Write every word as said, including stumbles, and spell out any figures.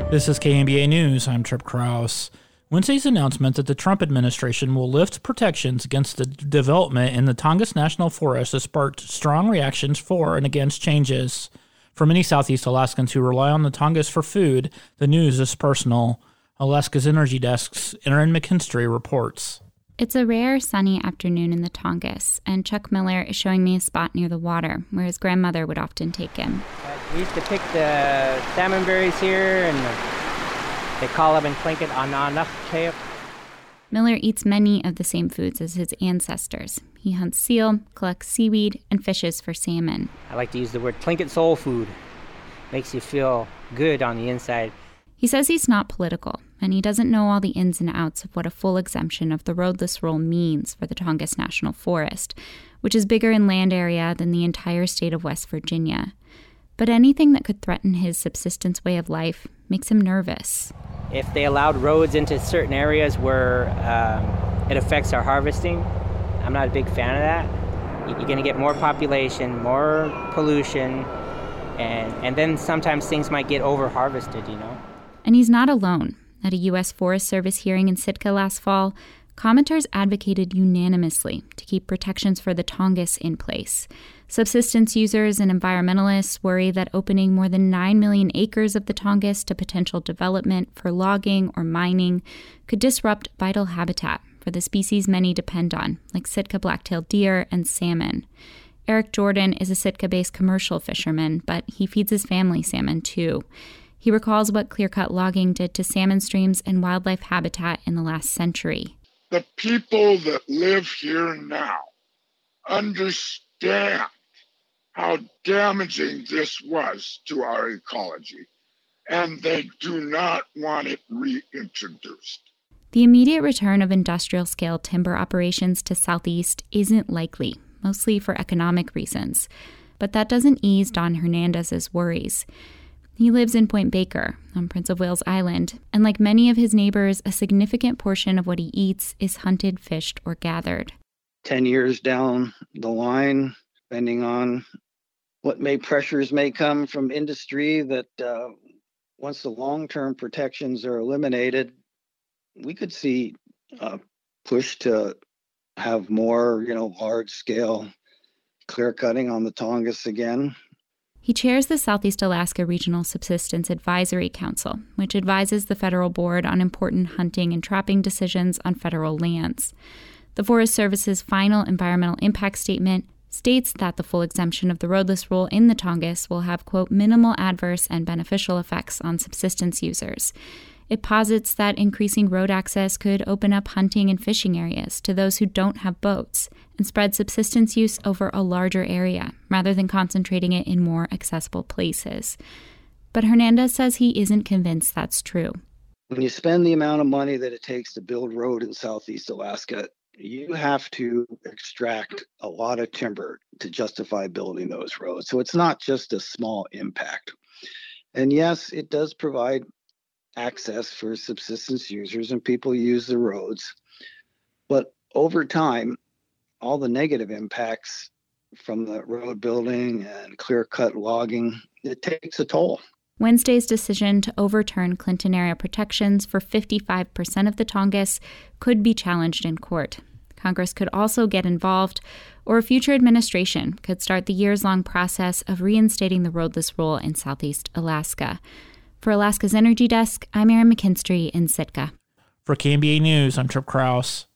This is K N B A News. I'm Trip Krause. Wednesday's announcement that the Trump administration will lift protections against the development in the Tongass National Forest has sparked strong reactions for and against changes. For many Southeast Alaskans who rely on the Tongass for food, the news is personal. Alaska's Energy Desk's Erin McKinstry reports. It's a rare, sunny afternoon in the Tongass, and Chuck Miller is showing me a spot near the water where his grandmother would often take him. We used to pick the salmon berries here, and they call them in Tlingit ananakkeep. Miller eats many of the same foods as his ancestors. He hunts seal, collects seaweed, and fishes for salmon. I like to use the word Tlingit soul food. Makes you feel good on the inside. He says he's not political, and he doesn't know all the ins and outs of what a full exemption of the roadless rule means for the Tongass National Forest, which is bigger in land area than the entire state of West Virginia. But anything that could threaten his subsistence way of life makes him nervous. If they allowed roads into certain areas where um, it affects our harvesting, I'm not a big fan of that. You're going to get more population, more pollution, and, and then sometimes things might get over-harvested, you know? And he's not alone. At a U S Forest Service hearing in Sitka last fall, commenters advocated unanimously to keep protections for the Tongass in place. Subsistence users and environmentalists worry that opening more than nine million acres of the Tongass to potential development for logging or mining could disrupt vital habitat for the species many depend on, like Sitka black-tailed deer and salmon. Eric Jordan is a Sitka-based commercial fisherman, but he feeds his family salmon too. He recalls what clear-cut logging did to salmon streams and wildlife habitat in the last century. The people that live here now understand how damaging this was to our ecology, and they do not want it reintroduced. The immediate return of industrial-scale timber operations to Southeast isn't likely, mostly for economic reasons. But that doesn't ease Don Hernandez's worries. He lives in Point Baker on Prince of Wales Island, and like many of his neighbors, a significant portion of what he eats is hunted, fished, or gathered. Ten years down the line, depending on what may pressures may come from industry, that uh, once the long-term protections are eliminated, we could see a push to have more, you know, large-scale clear cutting on the Tongass again. He chairs the Southeast Alaska Regional Subsistence Advisory Council, which advises the federal board on important hunting and trapping decisions on federal lands. The Forest Service's final environmental impact statement states that the full exemption of the roadless rule in the Tongass will have, quote, minimal adverse and beneficial effects on subsistence users. It posits that increasing road access could open up hunting and fishing areas to those who don't have boats and spread subsistence use over a larger area rather than concentrating it in more accessible places. But Hernandez says he isn't convinced that's true. When you spend the amount of money that it takes to build road in Southeast Alaska, you have to extract a lot of timber to justify building those roads. So it's not just a small impact. And yes, it does provide access for subsistence users and people use the roads. But over time, all the negative impacts from the road building and clear-cut logging, it takes a toll. Wednesday's decision to overturn Clinton area protections for fifty-five percent of the Tongass could be challenged in court. Congress could also get involved, or a future administration could start the years-long process of reinstating the roadless rule in Southeast Alaska. For Alaska's Energy Desk, I'm Erin McKinstry in Sitka. For K N B A News, I'm Trip Krause.